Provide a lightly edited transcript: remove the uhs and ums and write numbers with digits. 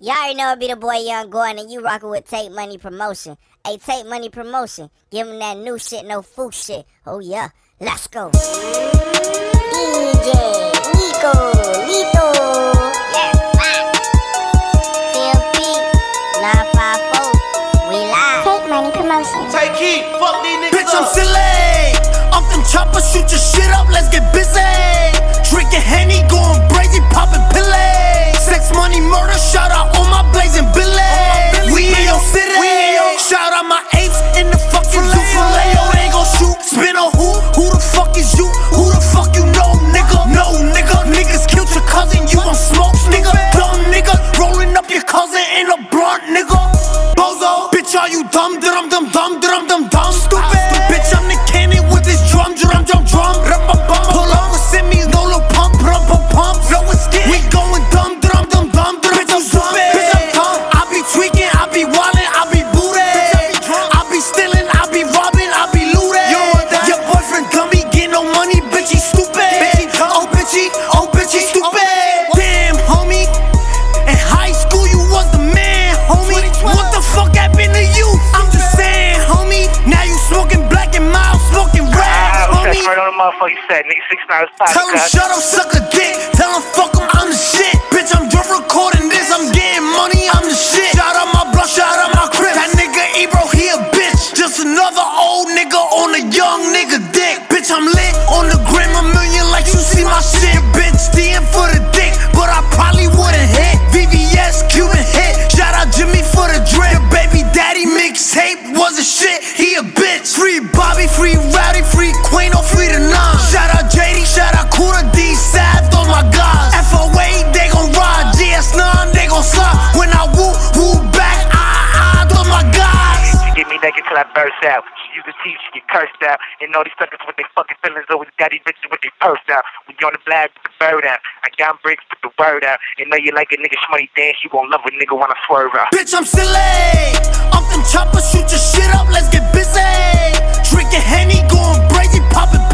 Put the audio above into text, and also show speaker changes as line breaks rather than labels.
Y'all already know it be the boy Young Gordon, and you rockin' with Take Money Promotion. Hey, Take Money Promotion, give him that new shit, no fool shit. Oh yeah, let's go. DJ Nico, Lito, yes, TMP, 954, we live.
Take Money Promotion.
Take heat, fuck these niggas.
Bitch, I'm silly. Off them choppers, shoot your shit up, let's get busy. Drinking Henny, going crazy, popping pillay. Sex, money, murder, shout out all my blazing billies. We in your city. Shout out my apes in the fucking zoo filet. They gon' shoot, spin on who? Who the fuck is you? Who the fuck you know, nigga? No, nigga. Niggas killed your cousin, you gon' smoke, nigga. Dumb nigga, rolling up your cousin in a blunt, nigga. Bozo, bitch, are you dumb? Dum dum dum dum dum dum. Stupid, bitch, I'm the cannon with this drum. Pull up with semis, no little pump, pump. No escape. We going dumb. Bitch, I'm stupid. Bitch, I'm dumb. I be tweaking, I be wildin', I be booty. I be stealing, I be robbing, I be looting. Your boyfriend dummy, get no money, bitch, he stupid. Oh, bitch, he stupid. Damn, homie. In high school, you was the man, homie. What the fuck happened to you? I'm just saying, homie. Now you smoking black and mild, smoking red, homie.
Right on the motherfucker, you said, nigga, 6 9
Tell him shut up, suck a dick. Tell him fuck him, I'm the shit. Bitch, I'm just recording this, I'm getting money, I'm the shit. Shout out my blood, shout out my crib. That nigga Ebro, he a bitch. Just another old nigga on a young nigga dick. Bitch, I'm lit on the gram, a million like you see my shit. Bitch, DM for the dick, but I probably wouldn't hit. VVS, Cuban hit. Shout out Jimmy for the drip. Your baby daddy mixtape was a shit, he a bitch. Free Bobby, free Rowdy, free Quino, free the nine. Shout out JD, shout out Kuda, D Saved, all my guys. FOA, they gon' ride. GS9, they gon' slide. When I woo back, all my guys.
She get me naked till I burst out. She use the teeth, she get cursed out. And all these suckers with their fucking feelings always got these bitches with their purse out. When you on the black, put the bird out. I got bricks, put the word out. And know you like a nigga shmoney dance, you gon' love a nigga when I swerve out.
Bitch, I'm silly. Off them choppers, shoot your shit up, let's get busy. Drinking Henny, going crazy, popping